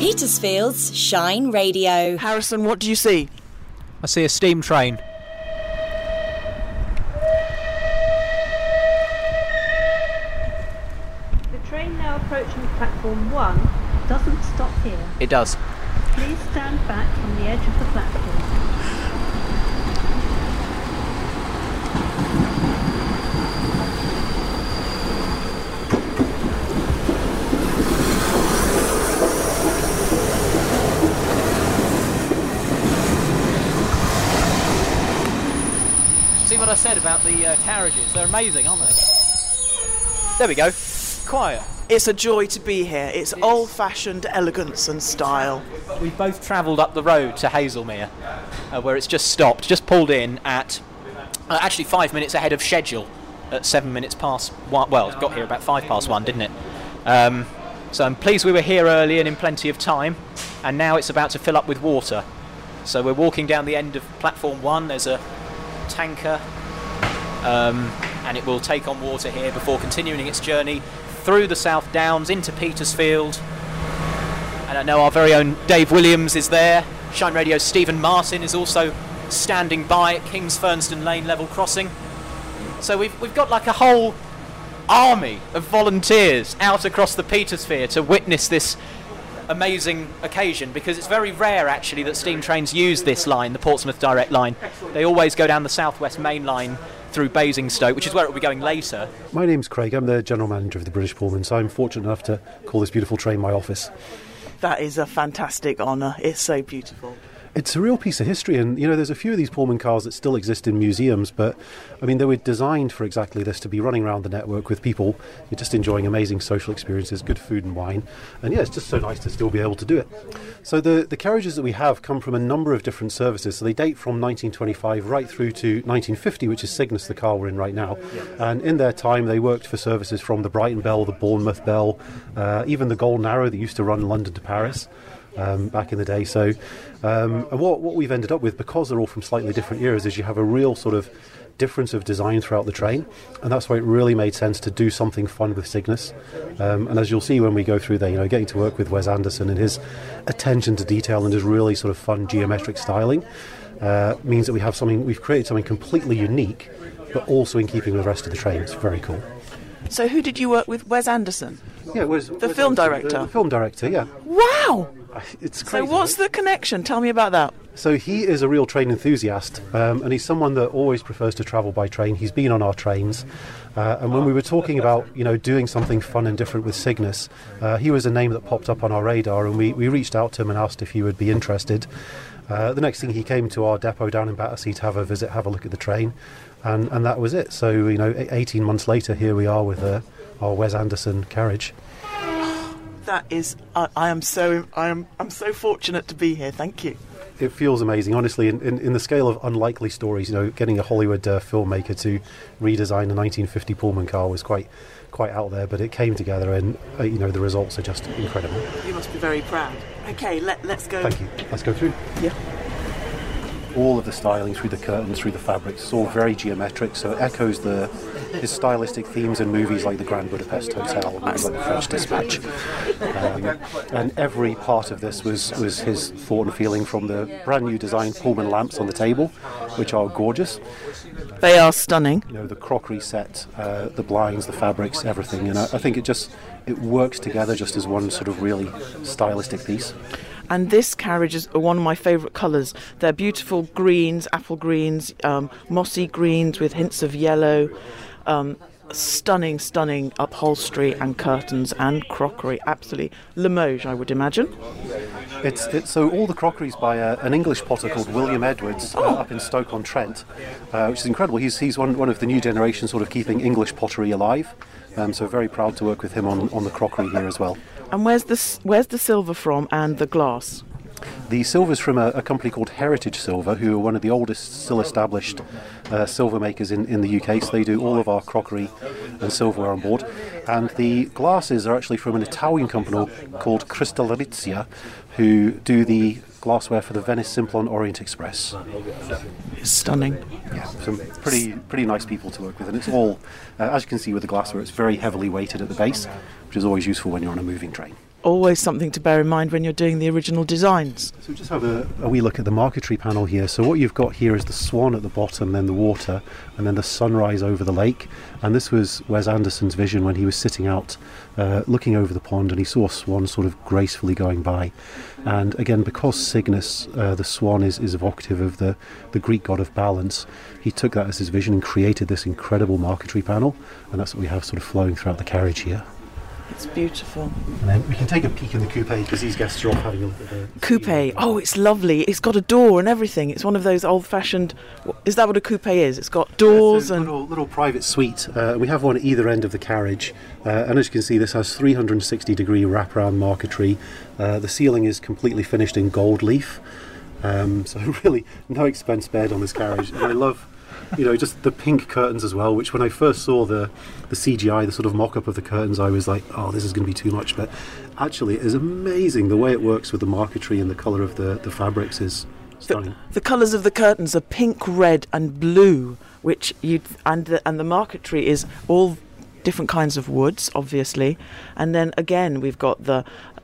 Petersfield's Shine Radio. Harrison, what do you see? I see a steam train. The train now approaching platform 1 doesn't stop here. It does. Please stand back from the edge of the platform. See what I said about the carriages? They're amazing, aren't they? There we go. Quiet. It's a joy to be here. It's old-fashioned elegance and style. We've both travelled up the road to Hazelmere, where it's just stopped, just pulled in at actually 5 minutes ahead of schedule at 7 minutes past 1. Well, it got here about 1:05, didn't it? So I'm pleased we were here early and in plenty of time, and now it's about to fill up with water. So we're walking down the end of platform 1. There's a tanker, and it will take on water here before continuing its journey through the South Downs into Petersfield. And I know our very own Dave Williams is there. Shine Radio's Stephen Martin is also standing by at King's Fernston Lane level crossing. So we've got like a whole army of volunteers out across the Petersphere to witness this amazing occasion, because it's very rare actually that steam trains use this line, the Portsmouth Direct line. They always go down the South West Main Line through Basingstoke, which is where it will be going later. My name's Craig. I'm the General Manager of the British Pullman, so I'm fortunate enough to call this beautiful train my office. That is a fantastic honour. It's so beautiful. It's a real piece of history, and there's a few of these Pullman cars that still exist in museums, but they were designed for exactly this, to be running around the network with people just enjoying amazing social experiences, good food and wine, and it's just so nice to still be able to do it. So the carriages that we have come from a number of different services, so they date from 1925 right through to 1950, which is Cygnus, the car we're in right now, and in their time they worked for services from the Brighton Bell, the Bournemouth Bell, even the Golden Arrow that used to run London to Paris. Back in the day. So and what we've ended up with, because they're all from slightly different eras, is you have a real sort of difference of design throughout the train, and that's why it really made sense to do something fun with Cygnus. And as you'll see when we go through there, getting to work with Wes Anderson and his attention to detail and his really sort of fun geometric styling means that we've created something completely unique, but also in keeping with the rest of the train. It's very cool. So who did you work with? Wes Anderson? Yeah, Wes film director? The film director, yeah. Wow! It's crazy. So what's the connection? Tell me about that. So he is a real train enthusiast, and he's someone that always prefers to travel by train. He's been on our trains, and when we were talking about doing something fun and different with Cygnus, he was a name that popped up on our radar, and we reached out to him and asked if he would be interested. The next thing, he came to our depot down in Battersea to have a visit, have a look at the train, and that was it. So 18 months later, here we are with our Wes Anderson carriage. That is, I'm so fortunate to be here. Thank you. It feels amazing, honestly. In the scale of unlikely stories, getting a Hollywood filmmaker to redesign a 1950 Pullman car was quite out there, but it came together, and the results are just incredible. You must be very proud. Okay, let's go. Thank you. Let's go through. Yeah. All of the styling through the curtains, through the fabrics, it's all very geometric, so it echoes his stylistic themes in movies like the Grand Budapest Hotel, movies like the French Dispatch. And every part of this was his thought and feeling, from the brand new designed Pullman lamps on the table, which are gorgeous. They are stunning. The crockery set, the blinds, the fabrics, everything. And I think it works together just as one sort of really stylistic piece. And this carriage is one of my favourite colours. They're beautiful greens, apple greens, mossy greens with hints of yellow. Stunning upholstery and curtains and crockery. Absolutely Limoges, I would imagine. It's so all the crockery's by an English potter called William Edwards up in Stoke-on-Trent, which is incredible. He's one of the new generation sort of keeping English pottery alive. So very proud to work with him on the crockery here as well. And where's the silver from, and the glass? The silver's from a company called Heritage Silver, who are one of the oldest still established silver makers in the UK. So they do all of our crockery and silverware on board. And the glasses are actually from an Italian company called Cristallerizia, who do the glassware for the Venice Simplon Orient Express. It's stunning. Yeah, some pretty nice people to work with, and it's all, as you can see with the glassware, it's very heavily weighted at the base, which is always useful when you're on a moving train. always something to bear in mind when you're doing the original designs. So just have a wee look at the marquetry panel here. So what you've got here is the swan at the bottom, then the water, and then the sunrise over the lake. And this was Wes Anderson's vision when he was sitting out looking over the pond, and he saw a swan sort of gracefully going by. And again, because Cygnus, the swan, is evocative of the Greek god of balance, he took that as his vision and created this incredible marquetry panel, and that's what we have sort of flowing throughout the carriage here. It's beautiful. And then we can take a peek in the coupe because these guests are off having a look at the Coupe. Oh, it's lovely. It's got a door and everything. It's one of those old-fashioned... Is that what a coupe is? It's got doors and... little private suite. We have one at either end of the carriage. And as you can see, this has 360-degree wraparound marquetry. The ceiling is completely finished in gold leaf. So really, no expense spared on this carriage. And I love... just the pink curtains as well, which when I first saw the CGI, the sort of mock-up of the curtains, I was like, oh, this is going to be too much. But actually, it is amazing. The way it works with the marquetry and the colour of the fabrics is stunning. The colours of the curtains are pink, red and blue, and the marquetry is all different kinds of woods, obviously. And then again, we've got the...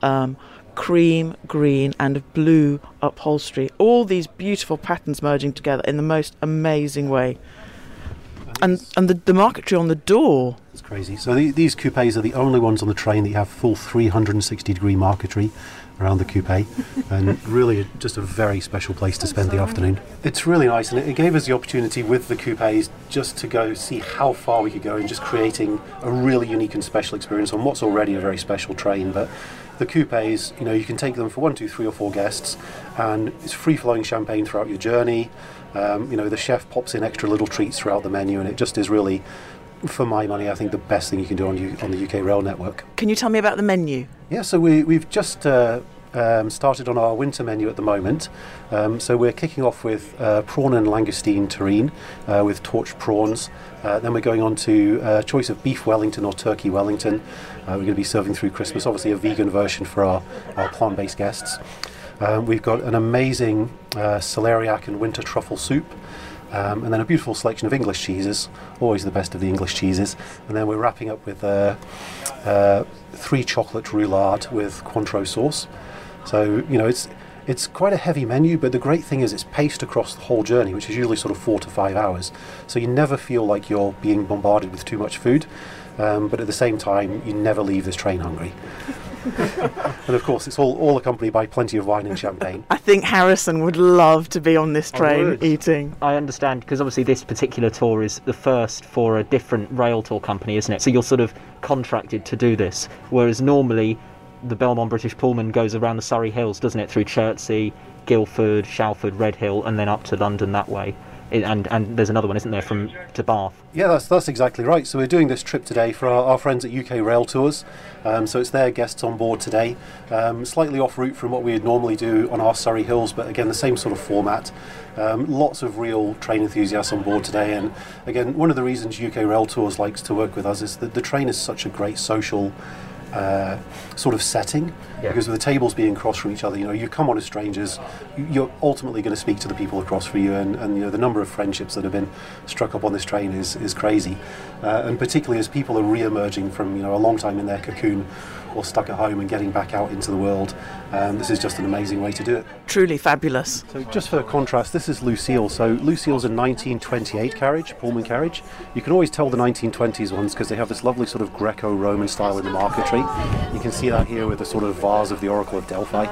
cream, green and blue upholstery. All these beautiful patterns merging together in the most amazing way. And the marquetry on the door. It's crazy. So these coupes are the only ones on the train that you have full 360-degree marquetry around the coupe, and really just a very special place to spend the afternoon. It's really nice, and it gave us the opportunity with the coupes just to go see how far we could go in just creating a really unique and special experience on what's already a very special train. But the coupes, you can take them for 1, 2, 3 or 4 guests, and it's free-flowing champagne throughout your journey. The chef pops in extra little treats throughout the menu, and it just is really, for my money, I think the best thing you can do on the UK rail network. Can you tell me about the menu? Yeah, so we've just started on our winter menu at the moment. So we're kicking off with prawn and langoustine terrine with torched prawns. Then we're going on to a choice of beef Wellington or turkey Wellington. We're going to be serving through Christmas, obviously a vegan version for our plant-based guests. We've got an amazing celeriac and winter truffle soup. And then a beautiful selection of English cheeses, always the best of the English cheeses. And then we're wrapping up with 3 chocolate roulade with Cointreau sauce. So, it's quite a heavy menu, but the great thing is it's paced across the whole journey, which is usually sort of 4 to 5 hours. So you never feel like you're being bombarded with too much food, but at the same time, you never leave this train hungry. And of course, it's all accompanied by plenty of wine and champagne. I think Harrison would love to be on this train eating. I understand, because obviously this particular tour is the first for a different rail tour company, isn't it? So you're sort of contracted to do this, whereas normally the Belmont British Pullman goes around the Surrey Hills, doesn't it, through Chertsey, Guildford, Shalford, Redhill, and then up to London that way. And there's another one, isn't there, to Bath? Yeah, that's exactly right. So we're doing this trip today for our friends at UK Rail Tours. So it's their guests on board today. Slightly off route from what we would normally do on our Surrey Hills, but again, the same sort of format. Lots of real train enthusiasts on board today. And again, one of the reasons UK Rail Tours likes to work with us is that the train is such a great social sort of setting, because with the tables being across from each other, you come on as strangers, you're ultimately going to speak to the people across from you, and the number of friendships that have been struck up on this train is crazy, and particularly as people are re-emerging from a long time in their cocoon or stuck at home and getting back out into the world. This is just an amazing way to do it. Truly fabulous. So just for contrast, this is Lucille. So Lucille's a 1928 carriage, Pullman carriage. You can always tell the 1920s ones because they have this lovely sort of Greco-Roman style in the marquetry. You can see that here with the sort of vase of the Oracle of Delphi.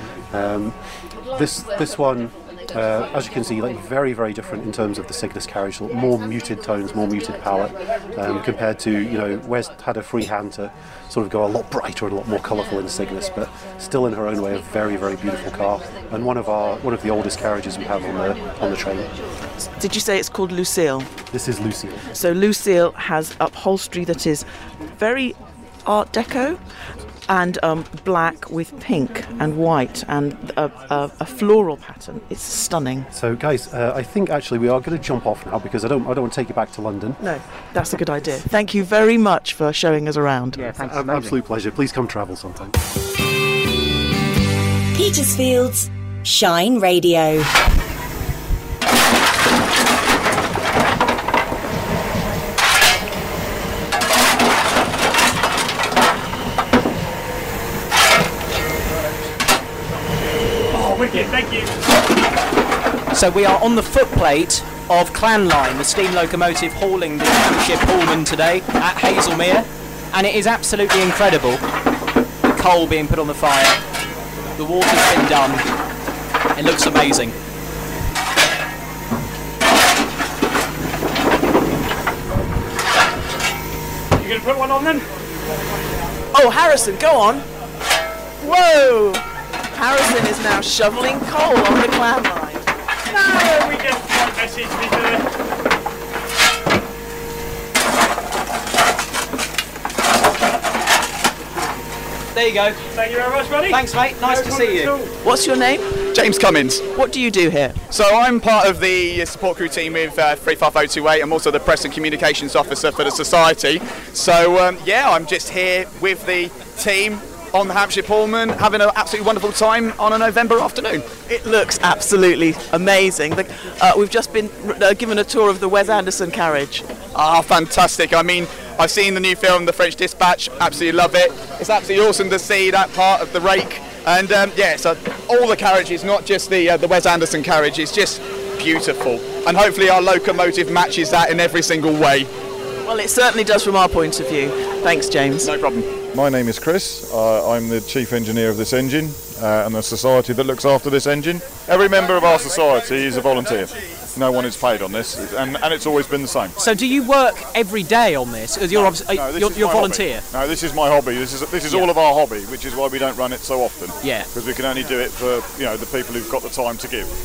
This one, as you can see, very, very different in terms of the Cygnus carriage. More muted tones, more muted palette, compared to, Wes had a free hand to sort of go a lot brighter and a lot more colourful in Cygnus, but still in her own way a very, very beautiful car, and one of the oldest carriages we have on the train. Did you say it's called Lucille? This is Lucille. So Lucille has upholstery that is very Art Deco, and black with pink and white and a floral pattern. It's stunning. So guys, I think actually we are going to jump off now because I don't want to take you back to London. No, that's a good idea. Thank you very much for showing us around. Yeah, thanks. Absolute pleasure. Please come travel sometime. Petersfield's Shine Radio. Wicked, thank you. So we are on the footplate of Clan Line, the steam locomotive hauling the Hampshire Pullman today at Hazelmere, and it is absolutely incredible. The coal being put on the fire, the water's been done, it looks amazing. You gonna put one on then? Oh, Harrison, go on. Whoa! Harrison is now shoveling coal on the Clan Line. No, we get the right message, to be fair. There you go. Thank you very much, buddy. Thanks, mate. Nice to see you. What's your name? James Cummins. What do you do here? So I'm part of the support crew team with 35028. I'm also the press and communications officer for the society. So I'm just here with the team on the Hampshire Pullman, having an absolutely wonderful time on a November afternoon. It looks absolutely amazing. We've just been given a tour of the Wes Anderson carriage. Ah, fantastic. I mean, I've seen the new film, The French Dispatch, absolutely love it. It's absolutely awesome to see that part of the rake. And so all the carriages, not just the Wes Anderson carriage, is just beautiful. And hopefully our locomotive matches that in every single way. Well, it certainly does from our point of view. Thanks, James. No problem. My name is Chris. I'm the chief engineer of this engine and the society that looks after this engine. Every member of our society is a volunteer. No one is paid on this, and it's always been the same. So do you work every day on this? You're a volunteer? No, this is my hobby. This is all of our hobby, which is why we don't run it so often. Yeah. Because we can only do it for the people who've got the time to give.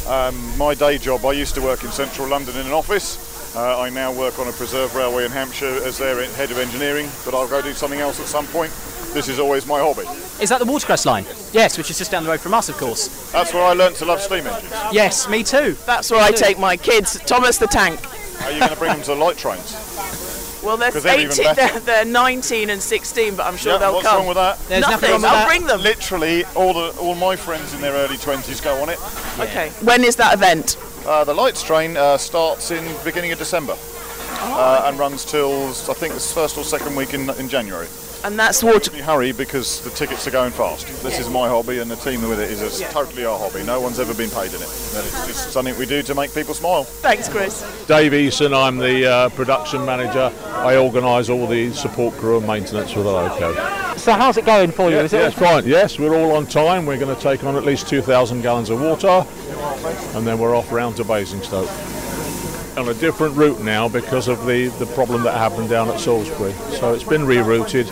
My day job, I used to work in central London in an office. I now work on a preserve railway in Hampshire as their head of engineering, but I'll go do something else at some point. This is always my hobby. Is that the Watercress line? Yes, which is just down the road from us, of course. That's where I learnt to love steam engines. Yes, me too. That's where I take my kids. Thomas the Tank. Are you going to bring them to the light trains? Well, they're 19 and 16, but I'm sure they'll what's come. What's wrong with that? There's nothing wrong with I'll that. bring them. Literally, all my friends in their early 20s go on it. Yeah. Okay. When is that event? The lights train starts in beginning of December and runs till I think the first or second week in January. And that's water. Hurry because the tickets are going fast. This is my hobby, and the team with it is totally our hobby. No one's ever been paid in it. It's just something we do to make people smile. Thanks, Chris. Dave Eason, I'm the production manager. I organise all the support crew and maintenance for the loco. So how's it going for you? It's fine. Yes, we're all on time. We're going to take on at least 2,000 gallons of water, and then we're off round to Basingstoke. On a different route now because of the problem that happened down at Salisbury. So it's been rerouted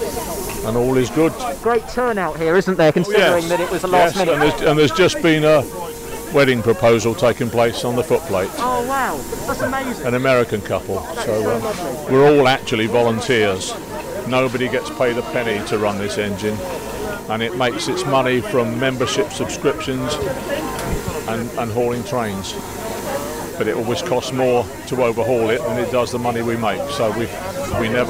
and all is good. Great turnout here, isn't there, considering that it was the last minute? And there's just been a wedding proposal taking place on the footplate. Oh wow, that's amazing. An American couple. So we're all actually volunteers. Nobody gets paid a penny to run this engine, and it makes its money from membership subscriptions and hauling trains. But it always costs more to overhaul it than it does the money we make. So we never.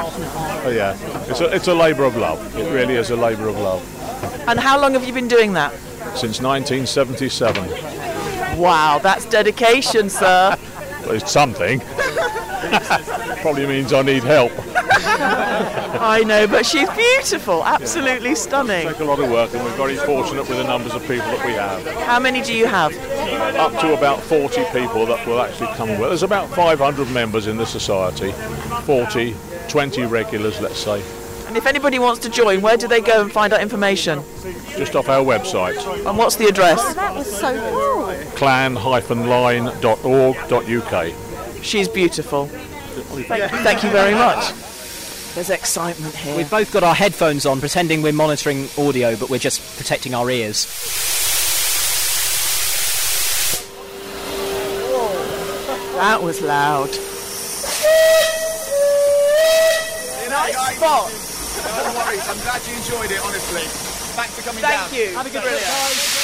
It's a labour of love. It really is a labour of love. And how long have you been doing that? Since 1977. Wow, that's dedication, sir. Well, it's something. Probably means I need help. I know, but she's beautiful, absolutely stunning. It's a lot of work, and we're very fortunate with the numbers of people that we have. How many do you have? Up to about 40 people that will actually come and work. There's about 500 members in the society, 20 regulars, let's say. And if anybody wants to join, where do they go and find out information? Just off our website. And what's the address? Oh, that was so cool. clan-line.org.uk. She's beautiful. Thank you very much. There's excitement here. We've both got our headphones on, pretending we're monitoring audio, but we're just protecting our ears. That was loud. Nice spot. No worries, I'm glad you enjoyed it, honestly. Thanks for coming down. Thank you. Have a good trip.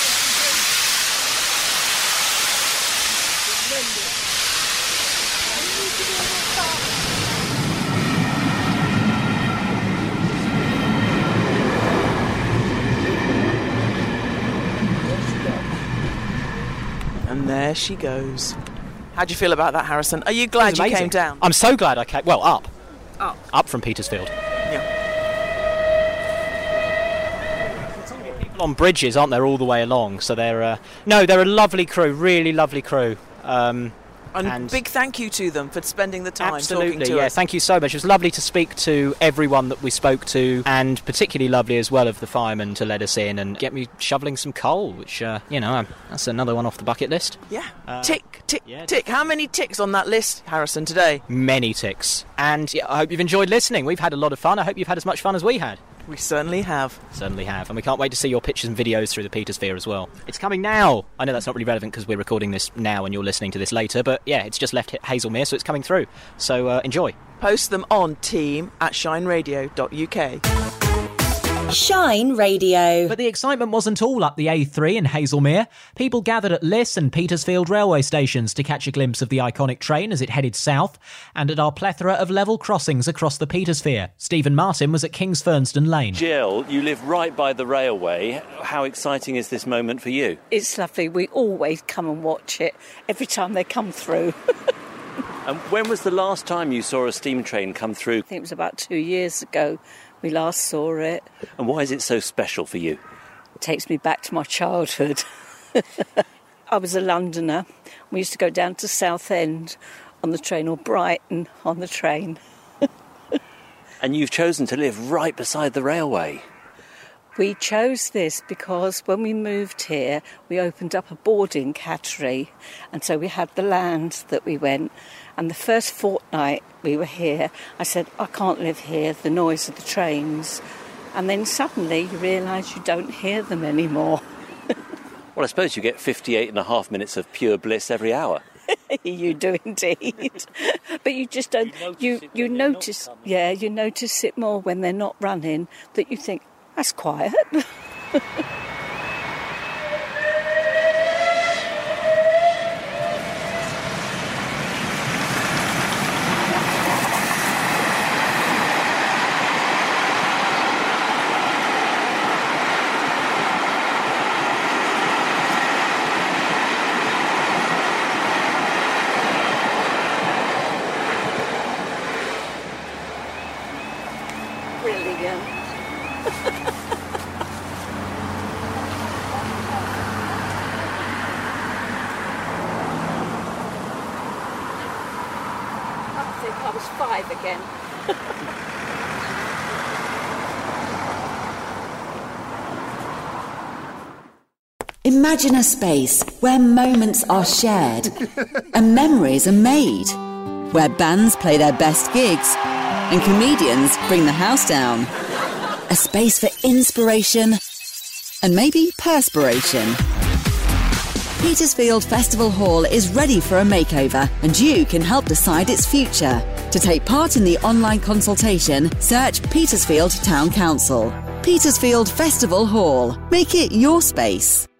And there she goes. How do you feel about that, Harrison? Are you glad you came down? I'm so glad I came. Well, up. Up. Up from Petersfield. Yeah. on bridges, aren't there, all the way along? So they're a lovely crew, really lovely crew. And big thank you to them for spending the time absolutely, talking to us. Thank you so much. It was lovely to speak to everyone that we spoke to, and particularly lovely as well of the firemen to let us in and get me shoveling some coal, which, that's another one off the bucket list. Yeah. Tick. How many ticks on that list, Harrison, today? Many ticks. And I hope you've enjoyed listening. We've had a lot of fun. I hope you've had as much fun as we had. We certainly have. Certainly have. And we can't wait to see your pictures and videos through the Petersphere as well. It's coming now. I know that's not really relevant because we're recording this now and you're listening to this later, but yeah, it's just left Hazelmere, so it's coming through. So enjoy. Post them on team@shineradio.uk. Shine Radio. But the excitement wasn't all up the A3 in Hazelmere. People gathered at Liss and Petersfield railway stations to catch a glimpse of the iconic train as it headed south, and at our plethora of level crossings across the Petersphere. Stephen Martin was at Kingsfernston Lane. Jill, you live right by the railway. How exciting is this moment for you? It's lovely. We always come and watch it every time they come through. And when was the last time you saw a steam train come through? I think it was about 2 years ago we last saw it. And why is it so special for you? It takes me back to my childhood. I was a Londoner. We used to go down to Southend on the train, or Brighton on the train. And you've chosen to live right beside the railway. We chose this because when we moved here, we opened up a boarding cattery, and so we had the land that we went. And the first fortnight we were here, I said, I can't live here, the noise of the trains. And then suddenly you realise you don't hear them anymore. Well, I suppose you get 58.5 minutes of pure bliss every hour. You do indeed. But you just don't, you notice it more when they're not running, that you think, that's quiet. Brilliant. I was 5 again. Imagine a space where moments are shared and memories are made, where bands play their best gigs and comedians bring the house down. A space for inspiration and maybe perspiration. Petersfield Festival Hall is ready for a makeover, and you can help decide its future. To take part in the online consultation, search Petersfield Town Council. Petersfield Festival Hall. Make it your space.